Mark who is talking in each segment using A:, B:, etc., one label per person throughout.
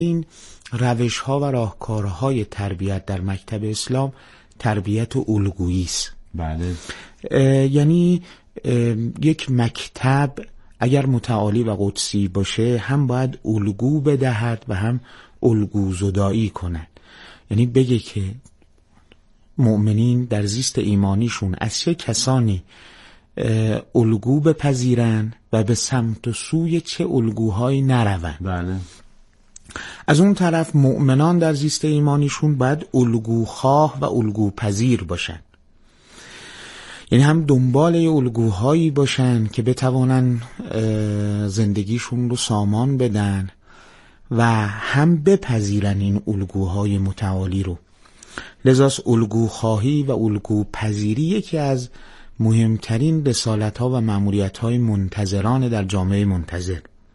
A: این روش‌ها و راهکارهای تربیت در مکتب اسلام تربیت الگویی است.
B: بله.
A: یعنی یک مکتب اگر متعالی و قدسی باشه هم باید الگو بدهد و هم الگو زدایی کند. یعنی بگه که مؤمنین در زیست ایمانیشون از چه کسانی الگو بپذیرن و به سمت و سوی چه الگوهایی نروند.
B: بله.
A: از اون طرف مؤمنان در زیست ایمانیشون باید الگوخواه و الگوپذیر باشن. یعنی هم دنبال الگوهایی باشن که بتوانن زندگیشون رو سامان بدن و هم بپذیرن این الگوهای متعالی رو. لذاست الگوخواهی و الگوپذیری یکی از مهمترین رسالت‌ها و مأموریت‌های منتظران در جامعه منتظر.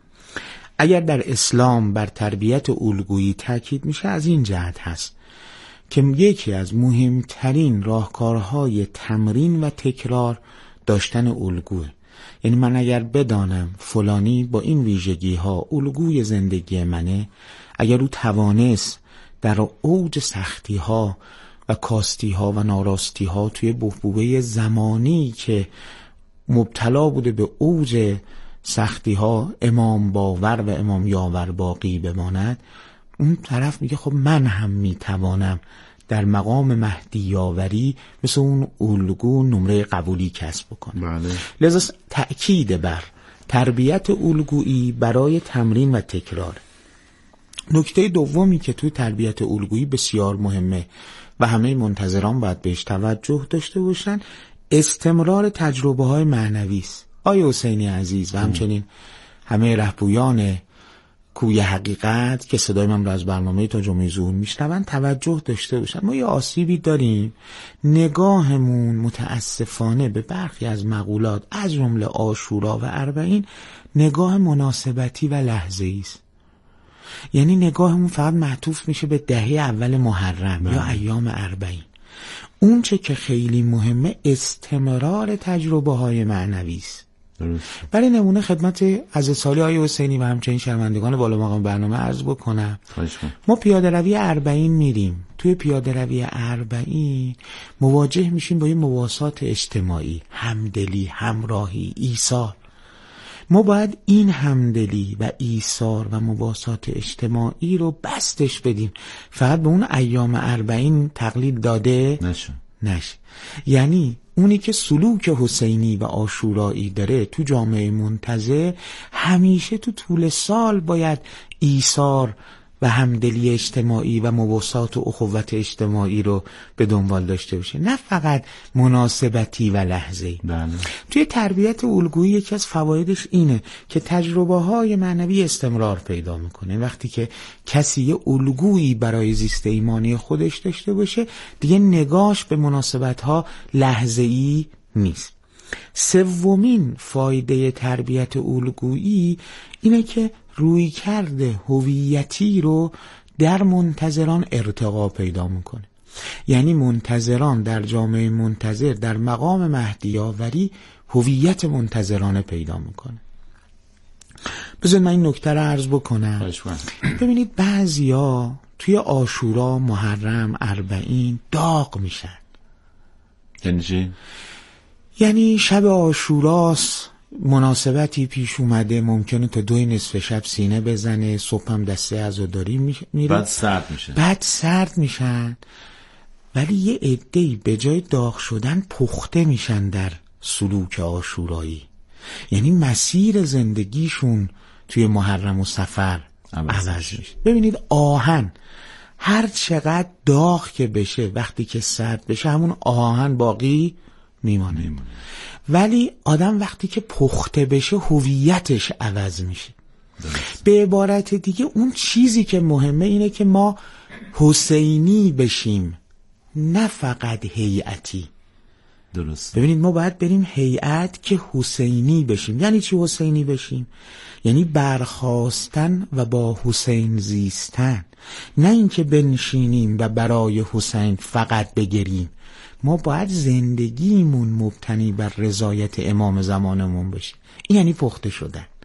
A: اگر در اسلام بر تربیت الگویی تاکید میشه از این جهت هست که یکی از مهمترین راهکارهای تمرین و تکرار داشتن الگوه. یعنی من اگر بدانم فلانی با این ویژگی ها الگوی زندگی منه، اگر او توانست در اوج سختی ها و کاستی ها و ناراستی ها توی بحبوحه زمانی که مبتلا بوده به اوج سختی ها امام باور و امام یاور باقی بماند، اون طرف میگه خب من هم میتوانم در مقام مهدی یاوری مثل اون الگو نمره قبولی کسب بکنم.
B: بله.
A: لذا تأکید بر تربیت الگویی برای تمرین و تکرار. نکته دومی که توی تربیت الگویی بسیار مهمه و همه منتظران باید بهش توجه داشته باشن، استمرار تجربه های معنوی است. آیه حسینی عزیز و همچنین همه رهبویان کوی حقیقت که صدای من رو از برنامه تا جمعه ظهور میشنون توجه داشته باشن. ما یه آسیبی داریم، نگاهمون متاسفانه به برخی از مقولات از جمله عاشورا و اربعین نگاه مناسبتی و لحظه‌ای است. یعنی نگاهمون فقط معطوف میشه به دهه اول محرم یا ایام اربعین. اون چه که خیلی مهمه استمرار تجربه های معنوی است. برای نمونه خدمت عزیز سالی آیه حسینی و همچنین شنوندگان بالا مقام برنامه عرض بکنم. ما پیاده روی اربعین میریم. توی پیاده روی اربعین مواجه میشیم با یه مواسات اجتماعی، همدلی، همراهی، ایثار. ما باید این همدلی و ایثار و مواسات اجتماعی رو بستش بدیم، فقط به اون ایام اربعین تقلید داده نشه. یعنی اونی که سلوک حسینی و عاشورایی داره تو جامعه منتظر همیشه تو طول سال باید ایثار و همدلی اجتماعی و مواسات و اخوت اجتماعی رو به دنبال داشته باشه، نه فقط مناسبتی و لحظه‌ای.
B: بله.
A: توی تربیت الگویی یکی از فوایدش اینه که تجربه های معنوی استمرار پیدا میکنه. وقتی که کسی یه الگویی برای زیست ایمانی خودش داشته باشه دیگه نگاش به مناسبت ها لحظه‌ای نیست. سومین فایده تربیت الگویی اینه که رویکرد هویتی رو در منتظران ارتقا پیدا میکنه. یعنی منتظران در جامعه منتظر در مقام مهدی یاوری هویت منتظرانه پیدا میکنه. بذارید من این نکته رو عرض بکنم. ببینید بعضیا توی عاشورا، محرم، اربعین داغ میشن.
B: یعنی چی؟
A: یعنی شب عاشوراست، مناسبتی پیش اومده، ممکنه تا 2 نصف شب سینه بزنه، صبح هم دسته عزاداری میره، بعد سرد میشن. ولی یه عده‌ای به جای داغ شدن پخته میشن در سلوک عاشورایی. یعنی مسیر زندگیشون توی محرم و صفر عوض میشه. ببینید آهن هر چقدر داغ که بشه وقتی که سرد بشه همون آهن باقی میمانه. ولی آدم وقتی که پخته بشه هویتش عوض میشه. به عبارت دیگه اون چیزی که مهمه اینه که ما حسینی بشیم، نه فقط هیئتی.
B: درست.
A: ببینید ما باید بریم هیئت که حسینی بشیم. یعنی چی حسینی بشیم؟ یعنی برخاستن و با حسین زیستن، نه اینکه بنشینیم و برای حسین فقط بگریم. ما باید زندگیمون مبتنی بر رضایت امام زمانمون بشه. این یعنی پخته شدن.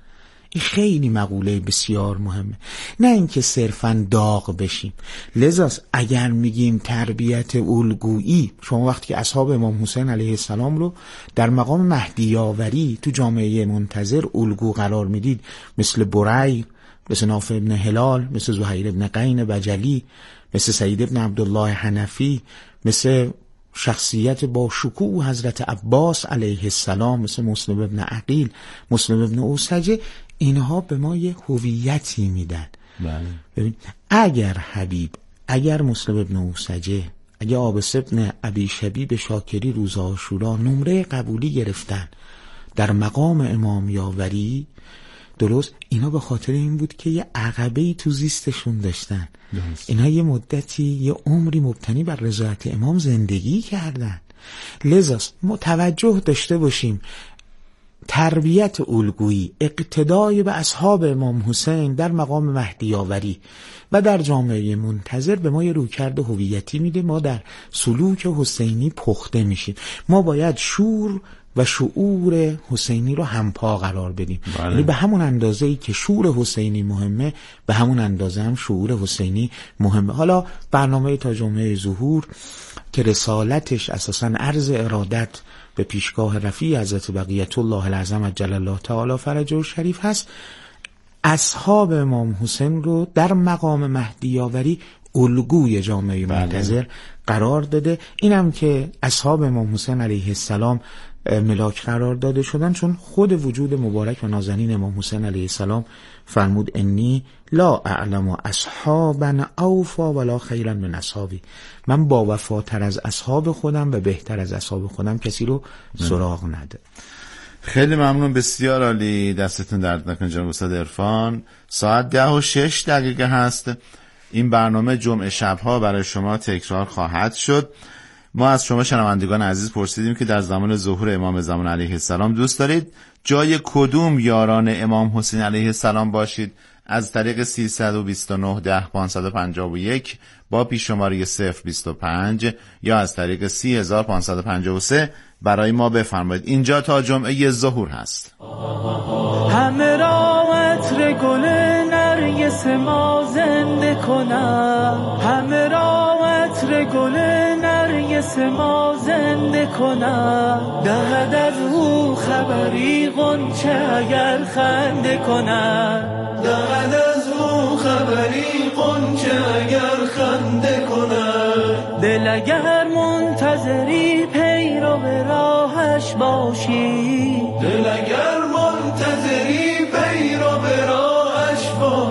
A: این خیلی مقوله بسیار مهمه، نه اینکه صرفا داغ بشیم. لذا اگر میگیم تربیت الگویی، شما وقتی که اصحاب امام حسین علیه السلام رو در مقام مهدی‌آوری تو جامعه منتظر الگو قرار میدید، مثل بریر، مثل نافع ابن هلال، مثل زهیر ابن قین بجلی، مثل سعید ابن عبدالله حنفی، مثل شخصیت با شکوه حضرت عباس علیه السلام، مثل مسلم ابن عقیل، مسلم ابن اوسجه، اینها به ما یه هویتی میدن.
B: بله.
A: ببین اگر حبیب، اگر مسلم ابن اوسجه، اگر عابس ابن ابی شبیب شاکری روز عاشورا نمره قبولی گرفتن در مقام امام یاوری، درست اینا به خاطر این بود که یه عقبه‌ای تو زیستشون داشتن. اینا یه مدتی، یه عمری مبتنی بر رضایت امام زندگی کردن. لذا توجه داشته باشیم تربیت الگویی، اقتدای به اصحاب امام حسین در مقام مهدی‌آوری و در جامعه منتظر به ما یه رویکرد هویتی میده. ما در سلوک حسینی پخته میشیم. ما باید شور و شعور حسینی رو همپا قرار بدیم. یعنی به همون اندازه‌ای که شور حسینی مهمه، به همون اندازه هم شعور حسینی مهمه. حالا برنامه تا جمعه ظهور که رسالتش اساساً عرض ارادت به پیشگاه رفیع حضرت بقیت الله الاعظم عجل الله تعالی فرجه الشریف هست، اصحاب امام حسین رو در مقام مهدی‌آوری الگوی جامعه منتظر قرار داده. اینم که اصحاب امام حسین علیه السلام ملاک قرار داده شدن چون خود وجود مبارک و نازنین امام حسین علیه السلام فرمود انی لا اعلم اصحابا اوفا ولا خیرا من اصحابی، من با وفاتر از اصحاب خودم و بهتر از اصحاب خودم کسی رو سراغ نده.
B: خیلی ممنون، بسیار عالی، دستتون درد نکنه جناب استاد عرفان. ساعت 10:06 هست. این برنامه جمعه شبها برای شما تکرار خواهد شد. ما از شما شنوندگان عزیز پرسیدیم که در زمان ظهور امام زمان علیه السلام دوست دارید جای کدوم یاران امام حسین علیه السلام باشید؟ از طریق 329 10 551 با پیش شماره 025 یا از طریق 30553 برای ما بفرمایید. اینجا تا جمعه ظهور هست.
C: همه را عطر گل نرگس ما زنده کنم، همه را عطر گل نرگس ما زنده کنم، دهد از او خبری غنچه اگر خنده کنم، دهد از او خبری غنچه اگر خنده کنم، دل اگر منتظری پیرو به راهش باشی، دل اگر منتظری پیرو به راهش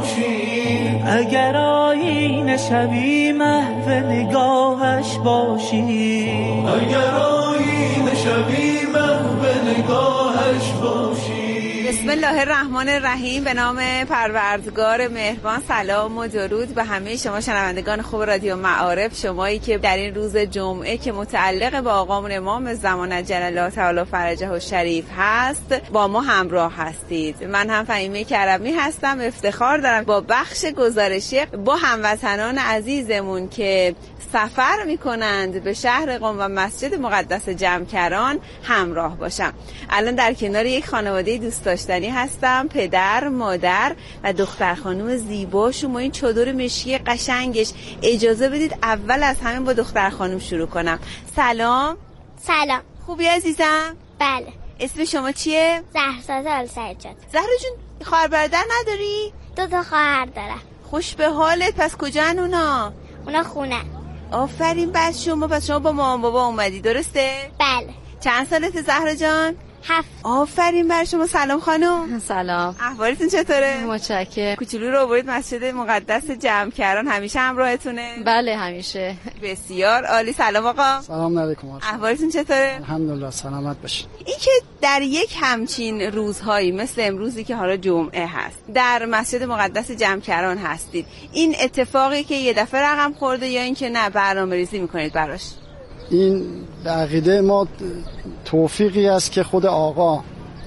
C: باشی، اگر آیینه شبی محو نگاهش باشی، اگر آیینه شبی محو نگاهش باشی.
D: بسم الله الرحمن الرحیم. به نام پروردگار مهربان، سلام و درود به همه شما شنوندگان خوب رادیو معارف، شمایی که در این روز جمعه که متعلق به آقامون امام زمان عجل الله تعالی فرجه الشریف هست با ما همراه هستید. من هم فهیمه کرمی هستم، افتخار دارم با بخش گزارشی با هموطنان عزیزمون که سفر میکنند به شهر قم و مسجد مقدس جمکران همراه باشم. الان در کنار یک خانواده دوست داشتنی هستم، پدر، مادر و دختر خانم زیباشون. این چادر مشکی قشنگش. اجازه بدید اول از همین با دختر خانم شروع کنم. سلام.
E: سلام.
D: خوبی عزیزم؟
E: بله.
D: اسم شما چیه؟
E: زهرزاد آلسجاد.
D: زهرا جون خواهر برادر نداری؟
E: 2 خواهر دارم.
D: خوش به حالت. پس کجان اونا؟
E: اونا خونه.
D: آفرین. پس شما با مامان بابا اومدی، درسته؟
E: بله.
D: چند سالته زهرا جان؟
E: 7.
D: آفرین بر شما. سلام خانم.
F: سلام.
D: احوالتون چطوره؟
F: متشکرم.
D: کوچولو رو آورید مسجد مقدس جمکران، همیشه همراهتونه؟
F: بله همیشه.
D: بسیار عالی. سلام آقا.
G: سلام علیکم.
D: احوالتون چطوره؟
G: الحمدلله، سلامت باشید.
D: این که در یک همچین روزهایی مثل امروزی که حالا جمعه هست در مسجد مقدس جمکران هستید، این اتفاقی که یه دفعه رقم خورده یا اینکه نه برنامه‌ریزی میکنید براش؟
G: این به عقیده ما توفیقی است که خود آقا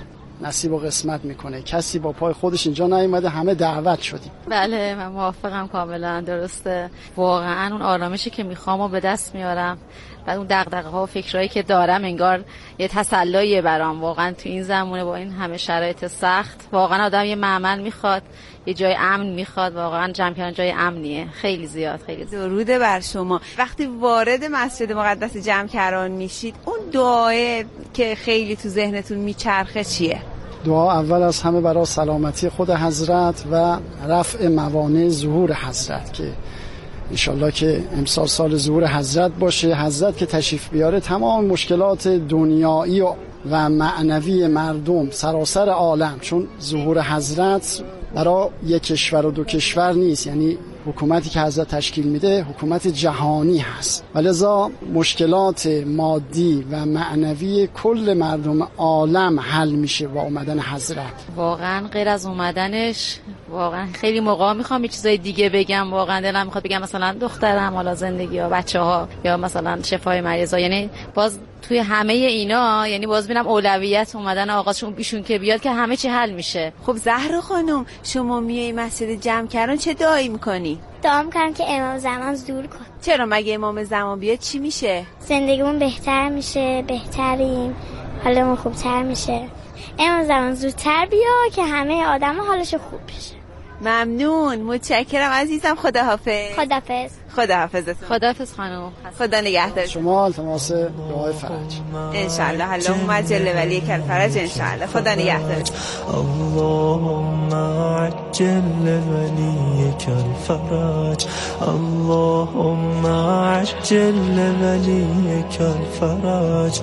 F: نصیب و قسمت میکنه. کسی با پای خودش اینجا نیومده، همه دعوت شدیم.
G: بله من موافقم، کاملا درسته. واقعا اون آرامشی که میخوام و به دست میارم، بعد اون دغدغه‌ها و فکرایی که دارم انگار یه تسلاییه برام. واقعا تو این زمانه با این همه شرایط سخت واقعا آدم یه معمل میخواد، یه جای امن میخواد. واقعا جمع کردن جای امنیه، خیلی زیاد. خیلی
D: درود بر شما. وقتی وارد مسجد مقدس جمع کران میشید، اون دعای که خیلی تو ذهنتون میچرخه چیه؟
F: دعا اول از همه برای سلامتی خود حضرت و رفع موانع ظهور حضرت، که انشالله که امسال سال ظهور حضرت باشه. حضرت که تشریف بیاره تمام مشکلات دنیایی و معنوی مردم سراسر عالم، چون ظهور حضرت برای یک کشور و دو کشور نیست، یعنی حکومتی که حضرت تشکیل میده حکومت جهانی هست، ولذا مشکلات مادی و معنوی کل مردم عالم حل میشه با اومدن حضرت.
G: واقعا غیر از اومدنش واقعا خیلی موقع میخوام یه چیزای دیگه بگم، واقعا دلم میخواد بگم مثلا دخترم، حالا زندگی ها، بچه‌ها، یا مثلا شفای مریضا، یعنی باز توی همه اینا یعنی باز ببینم اولویت اومدن آقاشون بیشون که بیاد که همه چی حل میشه.
D: خب زهرا خانم، شما میای مسجد جمع کردن چه دعایی میکنی؟
E: دعا میکنم که امام زمان دور کن.
D: چرا؟ مگه امام زمان بیاد چی میشه؟
E: زندگیمون بهتر میشه، بهتریم، حالمون خوبتر میشه. امام زمان زودتر بیا که همه آدم حالش خوب بشه.
D: ممنون، متشکرم عزیزم. خداحافظ.
E: خداحافظ.
D: خداحافظ.
G: خداحافظ خانم.
D: خدا نگهدار
F: شما. التماس دعای فرج
D: انشالله. اللهم عجل ولیک الفرج انشالله. خدا نگهدار.
C: اللهم عجل ولیک الفرج، اللهم عجل ولیک الفرج،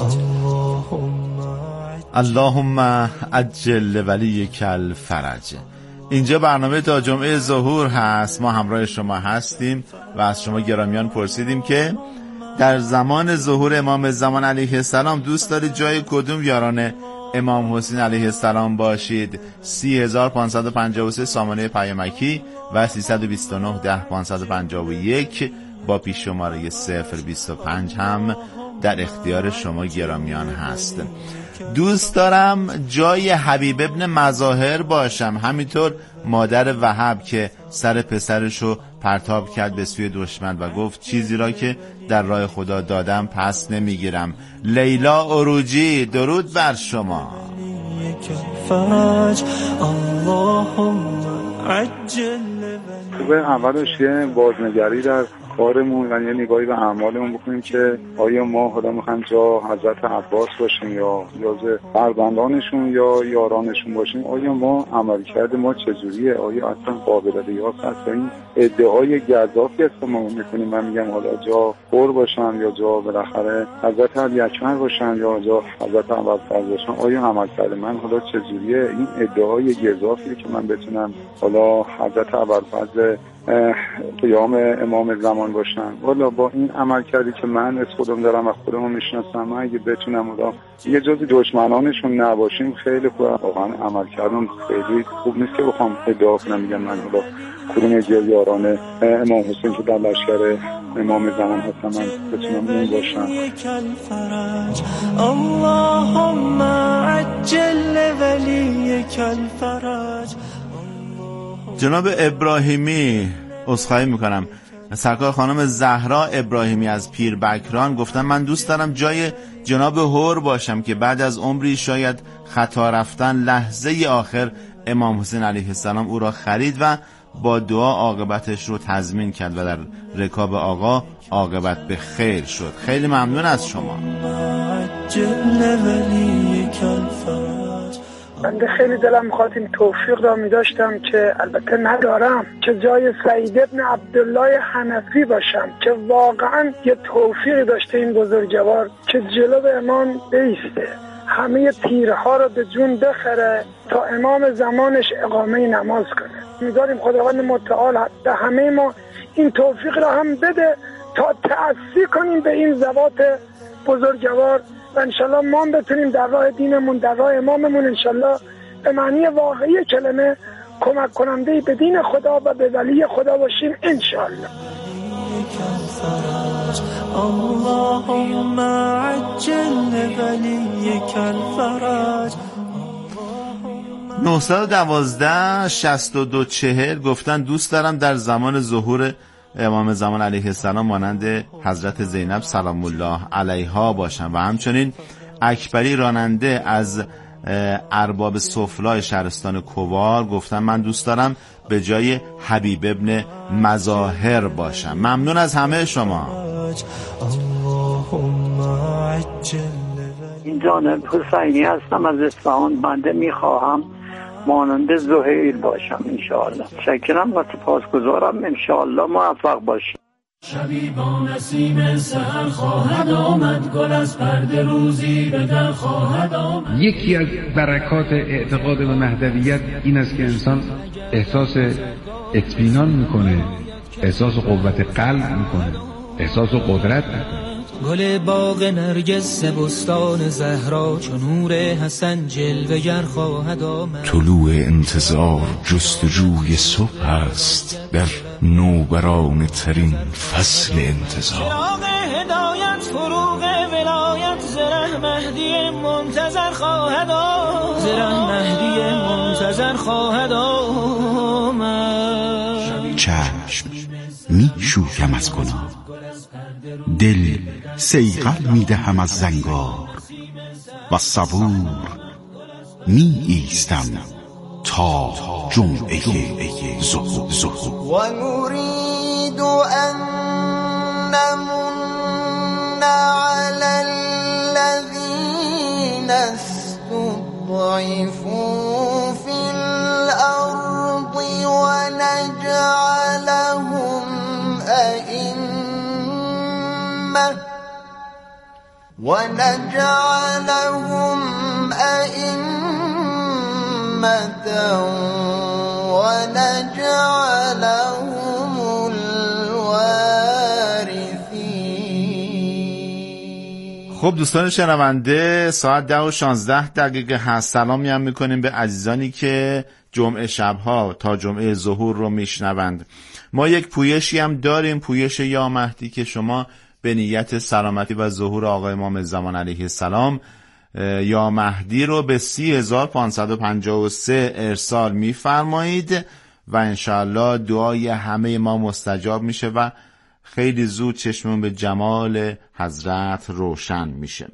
B: اللهم عجل ولیک الفرج. اینجا برنامه تا جمعه ظهور هست، ما همراه شما هستیم و از شما گرامیان پرسیدیم که در زمان ظهور امام زمان علیه السلام دوست دارید جای کدوم یاران امام حسین علیه السلام باشید؟ 30553 سامانه پیامکی و 329 10 551 با پیش شماره 025 هم در اختیار شما گرامیان هست. دوست دارم جای حبیب ابن مظاهر باشم، همینطور مادر وهب که سر پسرشو پرتاب کرد به سوی دشمن و گفت چیزی را که در راه خدا دادم پس نمیگیرم. لیلا عروجی، درود بر شما.
H: خوبه اولش یه بازنگری در کارمون و یه نگاهی به اعمالمون بکنیم که آیا ما خدا میخوایم جا حضرت عباس باشیم یا فرزندانشون یا یارانشون باشیم، آیا ما عملکرد ما چجوریه؟ آیا اصلا قابل قیاس هست؟ این ادعای گزافی است که ما میکنیم. من میگم حالا جا خور باشم یا جا بالاخره حضرت علی اکبر باشم یا جا حضرت ابوالفضل باشم، آیا عملکرد من حالا چجوریه؟ این ادعای گزافیه که من بتونم حالا حضرت ابوالفضل قیام امام زمان باشن. والا با این عمل کردی که من از خودم دارم و خودمو میشناسم، من اگه بتونم والا یه جزی دشمنانشون نباشیم خیلی خوبه. واقعا عمل کردم خیلی خوب نیست که بخوام ادعا کنم میگم من والا کدوم از یاران امام حسین که در لشکر امام زمان هستم من بتونم اون باشم.
C: اللهم عجل ولیک الفرج.
B: جناب ابراهیمی، عذرخواهی میکنم، سرکار خانم زهرا ابراهیمی از پیربکران گفتن من دوست دارم جای جناب هور باشم که بعد از عمری شاید خطا رفتن لحظه آخر امام حسین علیه السلام او را خرید و با دعا عاقبتش رو تضمین کرد و در رکاب آقا عاقبت به خیر شد. خیلی ممنون از شما.
I: بنده خیلی دلم میخواد این توفیق را میداشتم که البته ندارم که جای سعید ابن عبدالله حنفی باشم که واقعا یه توفیقی داشته این بزرگوار که جلو امام بیسته، همه تیرها را به جون بخره تا امام زمانش اقامه نماز کنه. می‌داریم خداوند متعال به همه ما این توفیق را هم بده تا تأسی کنیم به این ذوات بزرگوار و انشالله ما بتونیم در راه دینمون، در راه اماممون انشالله به معنی واقعی کلمه کمک کننده به دین خدا و به ولی خدا باشیم انشالله.
C: اللهم عجل ولیک الفرج.
B: 912 62 40 گفتن دوست دارم در زمان ظهور امام زمان علیه السلام مانند حضرت زینب سلام الله علیها باشم. و همچنین اکبری راننده از ارباب سفلای شهرستان کوبار گفتن من دوست دارم به جای حبیب ابن مظاهر باشم. ممنون از همه شما.
J: این جانب حسینی هستم از اصفهان. بنده میخواهم مانند زهیر باشم انشاءالله. شکرم و سپاسگزارم. انشاءالله موفق باشیم.
C: شبی با نسیم سحر خواهد آمد، گل از پرده روزی به در خواهد آمد.
K: یکی از برکات اعتقاد به مهدویت این است که انسان احساس اطمینان میکنه، احساس قوت قلب میکنه، احساس قدرت میکنه.
C: گل باغ نرگس بستان زهرا چون نور حسن جلوه‌گر خواهد آمد.
L: طلوع انتظار جستجوی صبح است در نوبرانه ترین فصل انتظار.
C: چراغ هدایت فروغ ولایت زره مهدی منتظر خواهد آمد. زره مهدی منتظر خواهد آمد.
L: چشم می شوکم از گناه، دل صیقل می دهم از زنگار و صبور می ایستم تا جمعه ظهور.
M: و نريد ان نمن على الذين استضعفوا في الارض ونجعلهم أئمة ونجعلهم الوارثين.
B: خب دوستان شنونده، ساعت 10:16 هست. سلامی هم میکنیم به عزیزانی که جمعه شبها تا جمعه ظهور رو میشنوند. ما یک پویشی هم داریم، پویش یا مهدی، که شما به نیت سلامتی و ظهور آقای امام زمان علیه السلام یا مهدی رو به 30553 ارسال میفرمایید و انشاءالله دعای همه ما مستجاب میشه و خیلی زود چشمون به جمال حضرت روشن میشه.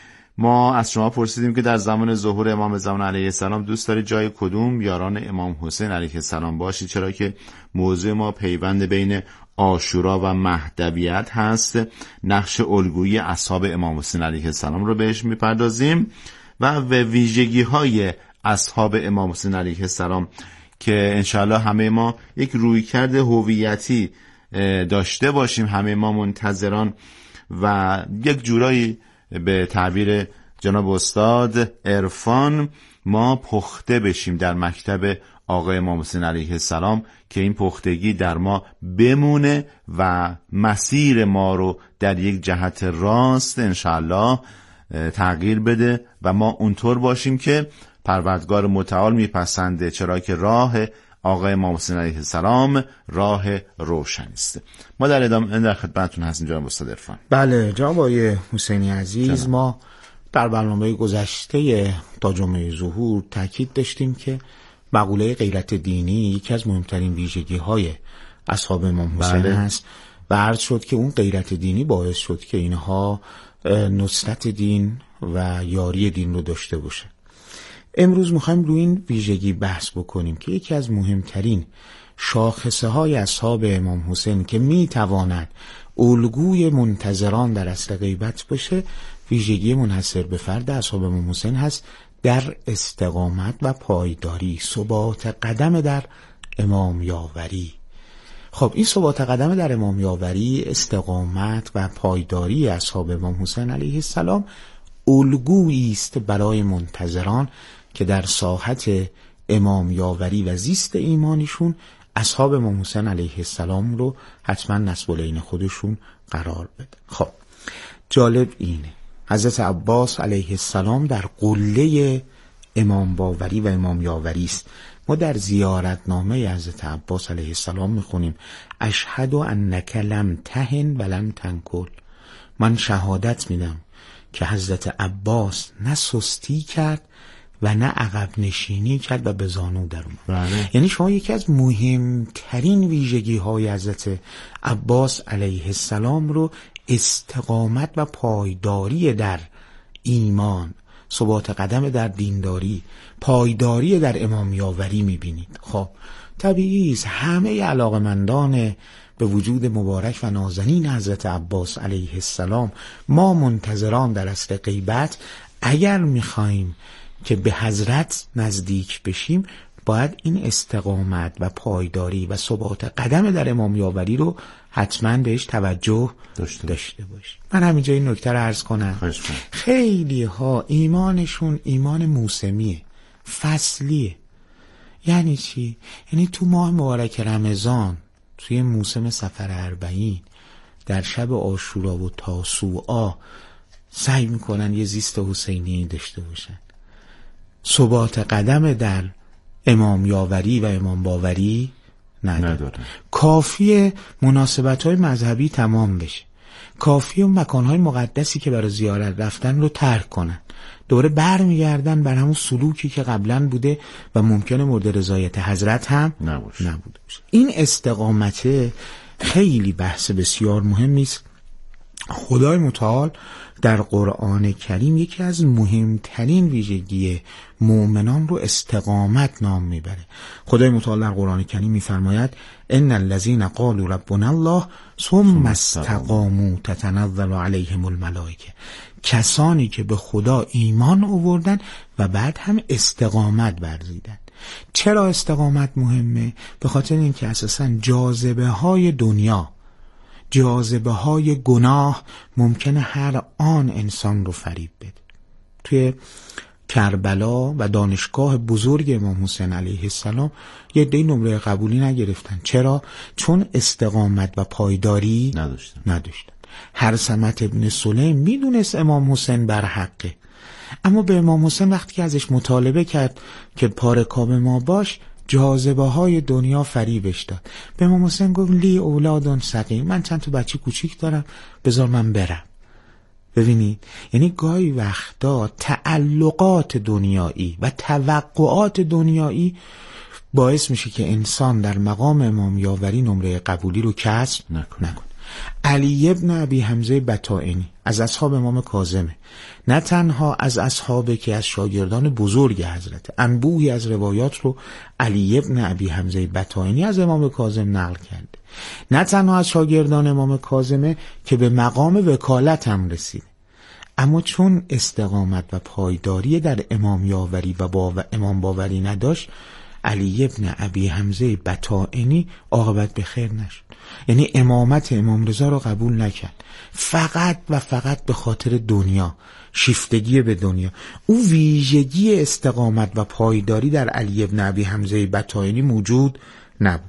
B: ما از شما پرسیدیم که در زمان ظهور امام زمان علیه السلام دوست داری جای کدوم یاران امام حسین علیه السلام باشی، چرا که موضوع ما پیوند بین عاشورا و مهدویت هست. نقش الگویی اصحاب امام حسین علیه السلام رو بهش میپردازیم و ویژگی های اصحاب امام حسین علیه السلام که انشاءالله همه ما یک رویکرد هویتی داشته باشیم، همه ما منتظران و یک جورایی به تعبیر جناب استاد عرفان ما پخته بشیم در مکتب آقای امام حسین علیه السلام که این پختگی در ما بمونه و مسیر ما رو در یک جهت راست انشاءالله تغییر بده و ما اونطور باشیم که پروردگار متعال میپسنده، چرا که راه آقای امام حسین علیه السلام راه روشن است. ما در ادامه در خدمتتون هستیم جناب استاد عرفان.
A: بله جناب آقای حسینی عزیز، ما در برنامه گذشته تا جمعه ظهور تاکید داشتیم که مقوله غیرت دینی یکی از مهمترین ویژگی‌های اصحاب امام حسین است و عرض شد که اون غیرت دینی باعث شد که اینها نصرت دین و یاری دین رو داشته باشه. امروز میخوایم روی این ویژگی بحث بکنیم که یکی از مهمترین شاخصه های اصحاب امام حسین که میتواند الگوی منتظران در اصل غیبت باشه، ویژگی منحصر به فرد اصحاب امام حسین هست در استقامت و پایداری، ثبات قدم در امام یاوری. خب این ثبات قدم در امام یاوری، استقامت و پایداری اصحاب امام حسین علیه السلام الگویی است برای منتظران که در ساحت امام یاوری و زیست ایمانیشون اصحاب امام حسین علیه السلام رو حتما نسب العین خودشون قرار بده. خب جالب اینه حضرت عباس علیه السلام در قله امام باوری و امام یاوری است. ما در زیارتنامه حضرت عباس علیه السلام میخونیم اشهد انک لم تهن و لم تنکل، من شهادت میدم که حضرت عباس نه سستی کرد و نه عقب نشینی کرد و به زانو در اومد.
B: بله.
A: یعنی شما یکی از مهمترین ویژگی های حضرت عباس علیه السلام رو استقامت و پایداری در ایمان، ثبات قدم در دینداری، پایداری در امامیاوری میبینید. خب طبیعی است همه علاقمندان به وجود مبارک و نازنین حضرت عباس علیه السلام، ما منتظران در عصر غیبت، اگر میخوایم که به حضرت نزدیک بشیم باید این استقامت و پایداری و ثبات قدم در امامیاوری رو حتما بهش توجه داشته باشیم. من همینجا این نکته رو عرض کنم. خیلی ها ایمانشون ایمان موسمیه، فصلیه. یعنی چی؟ یعنی تو ماه مبارک رمضان، توی موسم سفر اربعین، در شب عاشورا و تاسوعا سعی میکنن یه زیست حسینی داشته باشن، ثبات قدم در امام یاوری و امام باوری نداره. کافیه مناسبت‌های مذهبی تمام بشه، کافیه مکان‌های مقدسی که برای زیارت رفتن رو ترک کنن، دوباره برمیگردن بر همون سلوکی که قبلا بوده و ممکنه مورد رضایت حضرت هم نبوده باشه. این استقامت خیلی بحث بسیار مهمی است. خدای متعال در قرآن کریم یکی از مهمترین ویژگی مؤمنان رو استقامت نام میبره. خدای متعال در قرآن کریم میفرماید ان الذين قالوا ربنا الله ثم استقاموا تتنزل عليهم الملائکه. کسانی که به خدا ایمان آوردن و بعد هم استقامت ورزیدن. چرا استقامت مهمه؟ به خاطر اینکه اساساً جاذبه های دنیا، جاذبه های گناه ممکنه هر آن انسان رو فریب بده. توی کربلا و دانشگاه بزرگ امام حسین علیه السلام یه عده نمره قبولی نگرفتن. چرا؟ چون استقامت و پایداری نداشتن. هرثمت ابن سلیم میدونست امام حسین بر حقه، اما به امام حسین وقتی که ازش مطالبه کرد که پارکاب ما باش، جاذبه های دنیا فریبش داد. به امام حسین گفت لی اولادون سقیم، من چند تا بچه کوچیک دارم، بذار من برم. ببینید، یعنی گاهی وقتا تعلقات دنیایی و توقعات دنیایی باعث میشه که انسان در مقام امام یاوری نمره قبولی رو کسب نکنه. علی ابن ابی حمزه بطائنی از اصحاب امام کاظمه، نه تنها از اصحابه که از شاگردان بزرگ حضرت. انبوهی از روایات رو علی ابن ابی حمزه بطائنی از امام کاظم نقل کرده. نه تنها از شاگردان امام کاظمه که به مقام وکالت هم رسیده، اما چون استقامت و پایداری در امام یاوری و امام باوری نداشت، علی ابن ابی حمزه بطائنی عاقبت به خیر نشد. یعنی امامت امام رضا رو قبول نکرد، فقط و فقط به خاطر دنیا، شیفتگی به دنیا. او ویژگی استقامت و پایداری در علی ابن ابی حمزه بطائنی موجود نبود.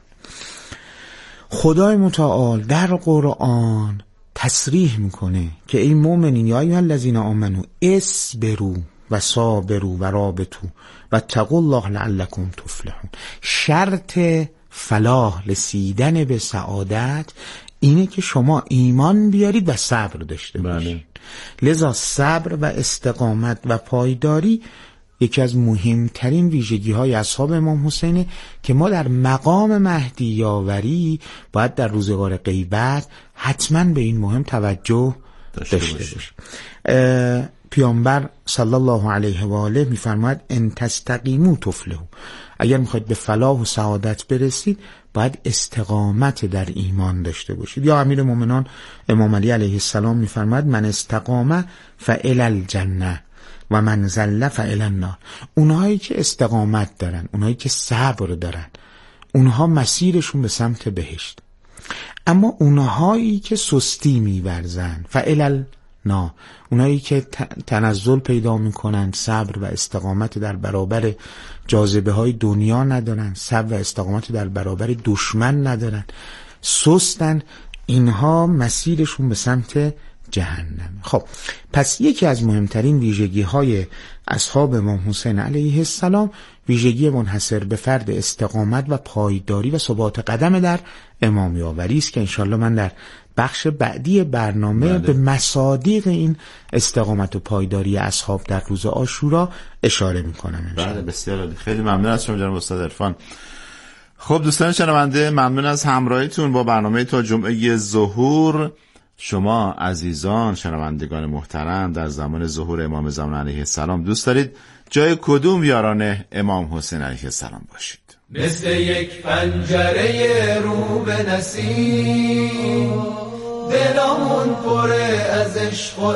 A: خدای متعال در قرآن تصریح میکنه که ای مؤمنین یا ایها الذین آمنوا اصبروا و صابروا و رابطوا و اتقوا الله لعلکم تفلحون. شرط فلاح، رسیدن به سعادت، اینه که شما ایمان بیارید و صبر داشته باشید. لذا صبر و استقامت و پایداری یکی از مهمترین ویژگی های اصحاب امام حسینه که ما در مقام مهدی یاوری باید در روزگار غیبت حتما به این مهم توجه داشته باشیم. پیامبر صلی الله علیه و آله میفرماید ان تستقیموا تفلحوا. اگر میخواید به فلاح و سعادت برسید باید استقامت در ایمان داشته باشید. یا امیر مومنان امام علی علیه السلام میفرماید من استقام فالی الجنه و من زل فالی النار. اونهایی که استقامت دارن، اونهایی که صبر دارن، اونها مسیرشون به سمت بهشت. اما اونهایی که سستی میورزن فالی النار، اونایی که تنزل پیدا میکنن، صبر و استقامت در برابر جاذبه های دنیا ندارن، صبر و استقامت در برابر دشمن ندارن، سستن، اینها مسیرشون به سمت جهنم. خب پس یکی از مهمترین ویژگی های اصحاب امام حسین علیه السلام ویژگی منحصر به فرد استقامت و پایداری و ثبات قدم در امامی‌آوری است که انشالله من در بخش بعدی برنامه به مصادیق این استقامت و پایداری اصحاب در روز عاشورا اشاره میکنم.
B: بله بسیار عالی، خیلی ممنون از شما جناب استاد عرفان. خب دوستان شنونده، ممنون از همراهیتون با برنامه تا جمعه ظهور. شما عزیزان شنوندگان محترم در زمان ظهور امام زمان علیه السلام دوست دارید جای کدوم یاران امام حسین علیه السلام باشید؟
C: مثل یک پنجره رو به نسیم دلمون پره از عشق و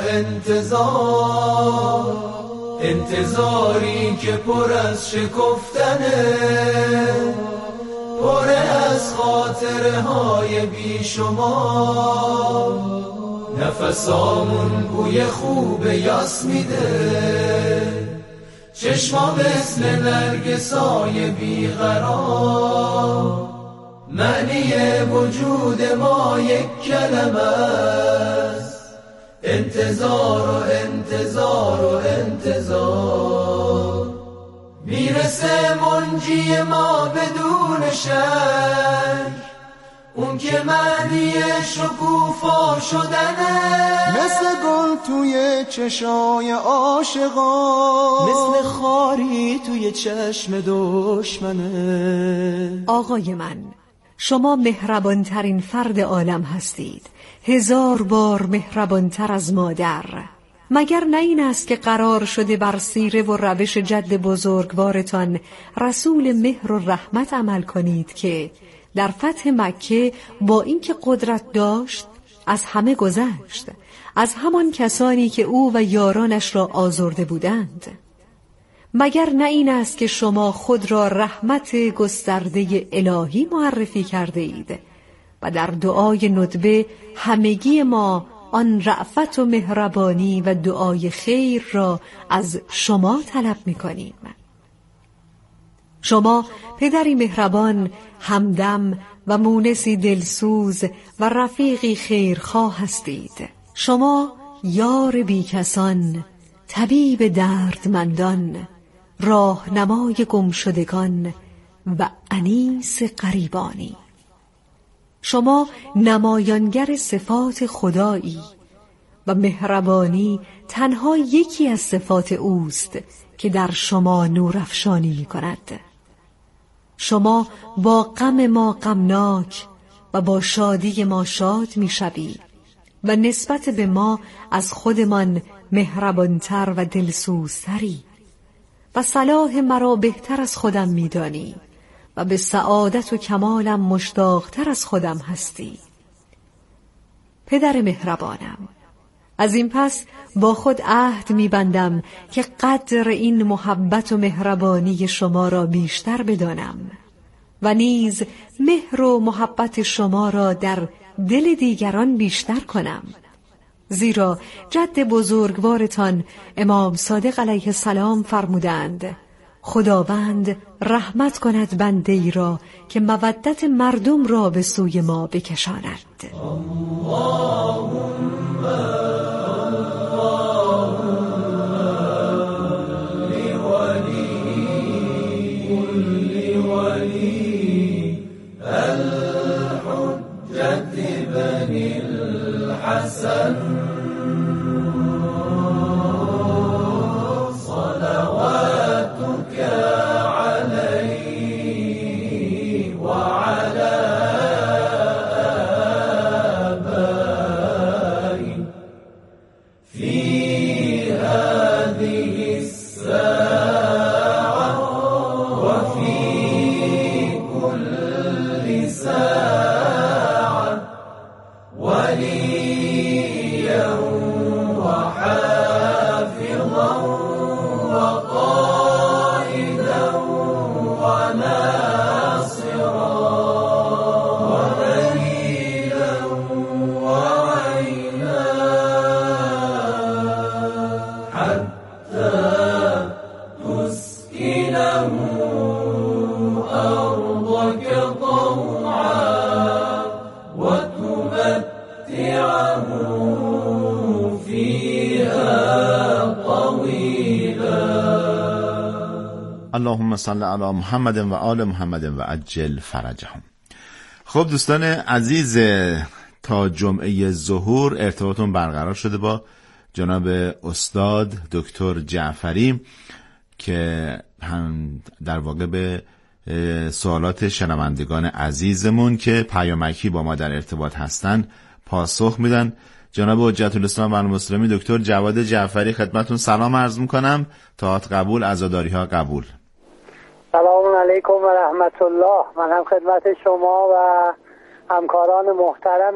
C: انتظاری که پر از شکفتنه، پر از خاطره های بی شما، نفسامون بوی خوب یاس میده، چشما مثل نرگسای بیقرار، معنی وجود ما یک کلمه است، انتظار و انتظار و انتظار، میرسه منجی ما بدون شک، اون که معنی شکوفا شدنه،
N: مثل گل توی چشای عاشقان،
O: مثل خاری توی چشم دشمنه.
P: آقای من، شما مهربانترین فرد عالم هستید، 1000 بار مهربانتر از مادر. مگر نه این است که قرار شده بر سیره و روش جد بزرگوارتان رسول مهر و رحمت عمل کنید که در فتح مکه با اینکه قدرت داشت از همه گذشت، از همان کسانی که او و یارانش را آزرده بودند؟ مگر نه این است که شما خود را رحمت گسترده الهی معرفی کرده اید و در دعای ندبه همگی ما آن رأفت و مهربانی و دعای خیر را از شما طلب می‌کنیم؟ شما پدری مهربان، همدم و مونسی دلسوز و رفیقی خیرخواه هستید. شما یار بیکسان، طبیب دردمندان، راهنمای گمشدگان و انیس غریبانی. شما نمایانگر صفات خدایی و مهربانی تنها یکی از صفات اوست که در شما نورافشانی می‌کند. شما با غم ما غمناک و با شادی ما شاد می‌شوید و نسبت به ما از خودمان مهربانتر و دلسوزتری و صلاح مرا بهتر از خودم می‌دانی و به سعادت و کمالم مشتاقتر از خودم هستی. پدر مهربانم، از این پس با خود عهد می‌بندم که قدر این محبت و مهربانی شما را بیشتر بدانم و نیز مهر و محبت شما را در دل دیگران بیشتر کنم، زیرا جد بزرگوارتان امام صادق علیه السلام فرمودند خداوند رحمت کند بنده ای را که مودت مردم را به سوی ما بکشاند.
C: وليا
B: اللهم صل علی محمد و آل محمد و عجل فرجهم. خب دوستان عزیز، تا جمعه ظهر ارتباطون برقرار شده با جناب استاد دکتر جعفری که هم در واقع به سوالات شنوندگان عزیزمون که پیامکی با ما در ارتباط هستند پاسخ میدن. جناب حجت الاسلام و المسلمین دکتر جواد جعفری، خدمتون سلام عرض میکنم. طاعت قبول، عزاداری ها قبول.
J: سلام علیکم و رحمت الله. من هم خدمت شما و همکاران محترم